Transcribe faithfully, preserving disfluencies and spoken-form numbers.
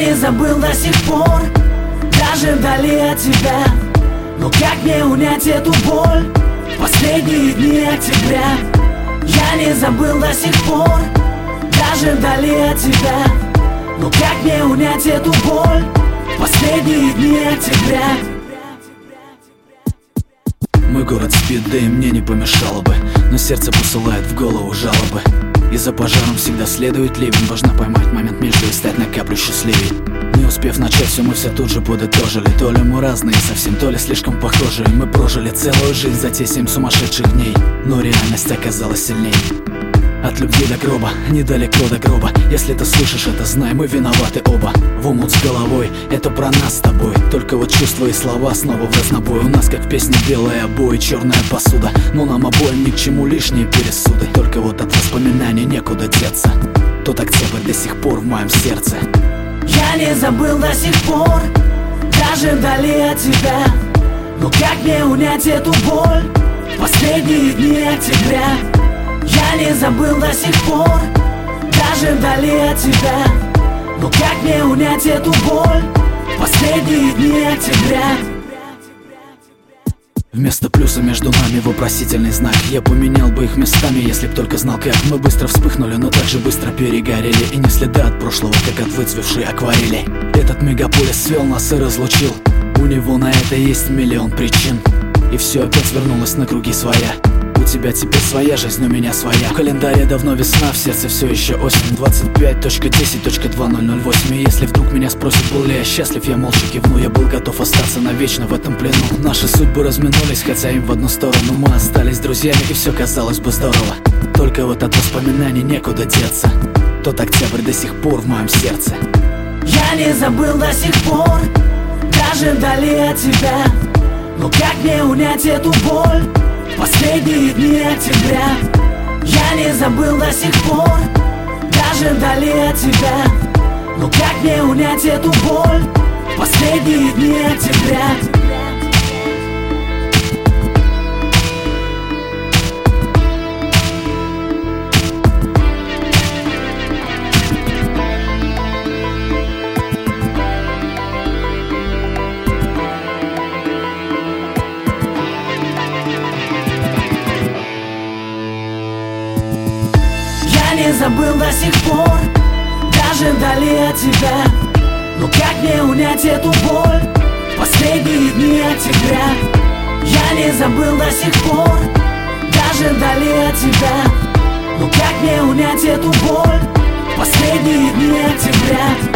не забыл до сих пор, даже вдали от тебя. Но как мне унять эту боль в последние дни октября? Я не забыл до сих пор, даже вдали от тебя. Но как мне унять эту боль в последние дни октября? Мой город спит, да и мне не помешало бы, но сердце посылает в голову жалобы. И за пожаром всегда следует ливень. Важно поймать момент между и стать на каплю счастливей. Не успев начать, все мы все тут же подытожили. То ли мы разные совсем, то ли слишком похожие. Мы прожили целую жизнь за те семь сумасшедших дней, но реальность оказалась сильней. От любви до гроба, недалеко до гроба. Если ты слышишь это, знай, мы виноваты оба. В омут с головой, это про нас с тобой. Только вот чувства и слова снова в разнобой. У нас как в песне белые обои, черная посуда. Но нам обоим ни к чему лишние пересуды. Только вот от воспоминаний некуда деться. Тот октябрь до сих пор в моем сердце. Я не забыл до сих пор, даже вдали от тебя. Но как мне унять эту боль в последние дни октября? Я не забыл до сих пор, даже вдали от тебя. Но как мне унять эту боль в последние дни октября? Вместо плюса между нами вопросительный знак. Я поменял бы их местами, если б только знал как. Мы быстро вспыхнули, но так же быстро перегорели. И не следа от прошлого, как от выцвевшей акварели. Этот мегаполис свел нас и разлучил. У него на это есть миллион причин. И все опять вернулось на круги своя. У тебя теперь своя жизнь, у меня своя. В календаре давно весна, в сердце все еще осень. Двадцать пять точка десять точка два ноль ноль восемь. И если вдруг меня спросят, был ли я счастлив, я молча кивну. Я был готов остаться навечно в этом плену. Наши судьбы разминулись, хотя им в одну сторону. Мы остались друзьями, и все казалось бы здорово. Только вот от воспоминаний некуда деться. Тот октябрь до сих пор в моем сердце. Я не забыл до сих пор, даже вдали от тебя. Но как мне унять эту боль в последние дни октября? Я не забыл до сих пор, даже вдали от тебя. Но как мне унять эту боль в последние дни октября? Я не забыл до сих пор, даже вдали от тебя. Но как мне унять эту боль в последние дни октября? Я не забыл до сих пор, даже вдали от тебя. Но как мне унять эту боль в последние дни октября?